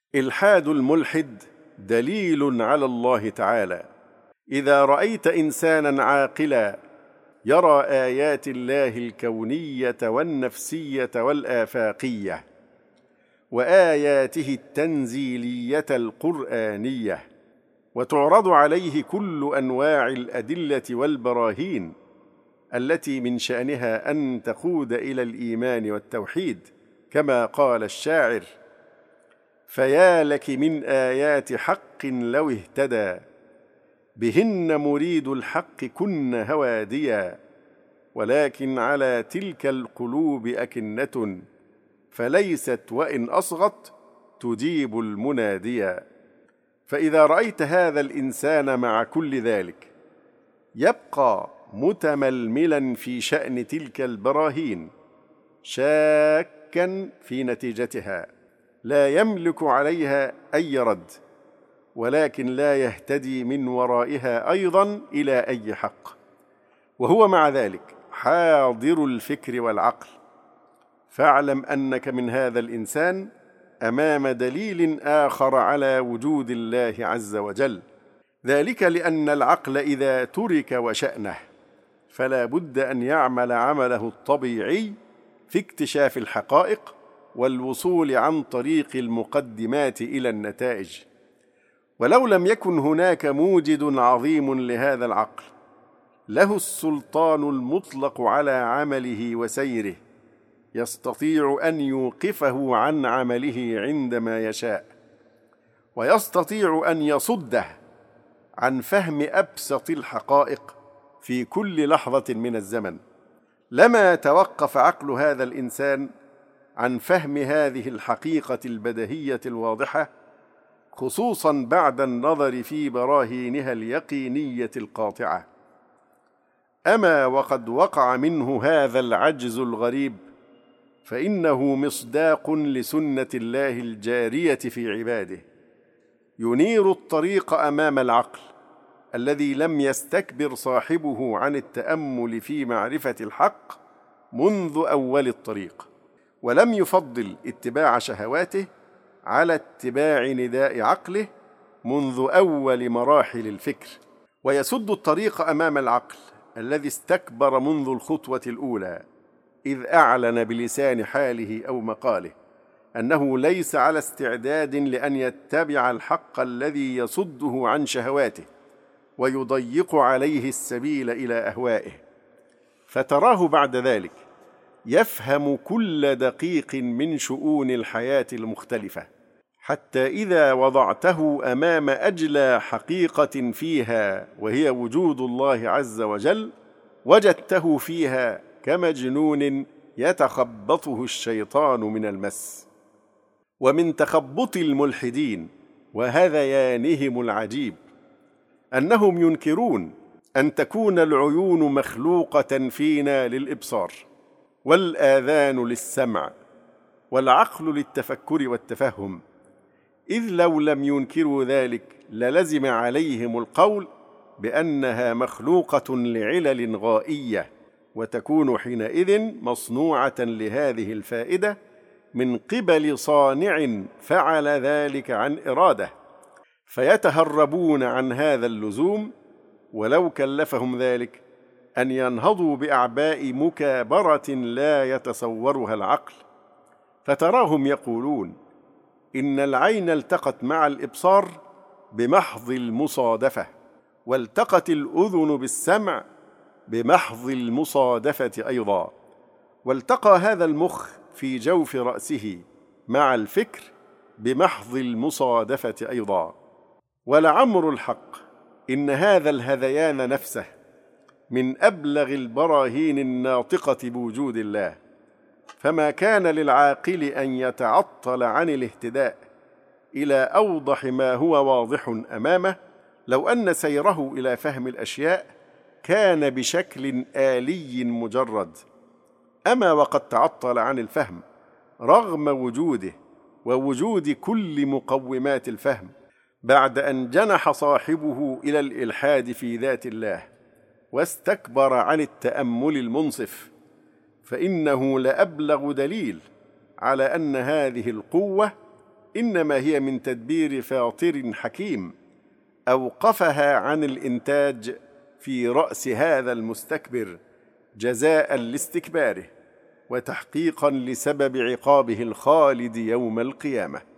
إلحاد الملحد دليل على الله تعالى. إذا رأيت إنساناً عاقلاً يرى آيات الله الكونية والنفسية والآفاقية وآياته التنزيلية القرآنية، وتعرض عليه كل أنواع الأدلة والبراهين التي من شأنها أن تقود إلى الإيمان والتوحيد، كما قال الشاعر: فيا لك من آيات حق لو اهتدى، بهن مريد الحق كن هواديا، ولكن على تلك القلوب أكنة، فليست وإن أصغت تجيب المناديا. فإذا رأيت هذا الإنسان مع كل ذلك يبقى متململا في شأن تلك البراهين، شاكا في نتيجتها، لا يملك عليها أي رد، ولكن لا يهتدي من ورائها أيضا إلى أي حق، وهو مع ذلك حاضر الفكر والعقل، فاعلم أنك من هذا الإنسان أمام دليل آخر على وجود الله عز وجل. ذلك لأن العقل إذا ترك وشأنه فلا بد أن يعمل عمله الطبيعي في اكتشاف الحقائق والوصول عن طريق المقدمات إلى النتائج. ولو لم يكن هناك موجد عظيم لهذا العقل له السلطان المطلق على عمله وسيره، يستطيع أن يوقفه عن عمله عندما يشاء، ويستطيع أن يصده عن فهم أبسط الحقائق في كل لحظة من الزمن، لما توقف عقل هذا الإنسان عن فهم هذه الحقيقة البديهية الواضحة، خصوصاً بعد النظر في براهينها اليقينية القاطعة. أما وقد وقع منه هذا العجز الغريب، فإنه مصداق لسنة الله الجارية في عباده، ينير الطريق أمام العقل الذي لم يستكبر صاحبه عن التأمل في معرفة الحق منذ أول الطريق، ولم يفضل اتباع شهواته على اتباع نداء عقله منذ أول مراحل الفكر، ويسد الطريق أمام العقل الذي استكبر منذ الخطوة الأولى، إذ أعلن بلسان حاله أو مقاله أنه ليس على استعداد لأن يتبع الحق الذي يصده عن شهواته ويضيق عليه السبيل إلى أهوائه، فتراه بعد ذلك يفهم كل دقيق من شؤون الحياة المختلفة، حتى إذا وضعته أمام أجلى حقيقة فيها وهي وجود الله عز وجل، وجدته فيها كمجنون يتخبطه الشيطان من المس. ومن تخبط الملحدين وهذيانهم العجيب أنهم ينكرون أن تكون العيون مخلوقة فينا للإبصار، والآذان للسمع، والعقل للتفكر والتفهم، إذ لو لم ينكروا ذلك للزم عليهم القول بأنها مخلوقة لعلل غائية، وتكون حينئذ مصنوعة لهذه الفائدة من قبل صانع فعل ذلك عن إرادة، فيتهربون عن هذا اللزوم ولو كلفهم ذلك أن ينهضوا بأعباء مكابرة لا يتصورها العقل. فتراهم يقولون إن العين التقت مع الإبصار بمحض المصادفة، والتقت الأذن بالسمع بمحض المصادفة أيضا، والتقى هذا المخ في جوف رأسه مع الفكر بمحض المصادفة أيضا. ولعمر الحق إن هذا الهذيان نفسه من أبلغ البراهين الناطقة بوجود الله، فما كان للعاقل أن يتعطل عن الاهتداء إلى أوضح ما هو واضح أمامه لو أن سيره إلى فهم الأشياء كان بشكل آلي مجرد. أما وقد تعطل عن الفهم رغم وجوده ووجود كل مقومات الفهم، بعد أن جنح صاحبه إلى الإلحاد في ذات الله واستكبر عن التأمل المنصف، فإنه لأبلغ دليل على أن هذه القوة إنما هي من تدبير فاطر حكيم أوقفها عن الإنتاج في رأس هذا المستكبر جزاء لاستكباره وتحقيقا لسبب عقابه الخالد يوم القيامة.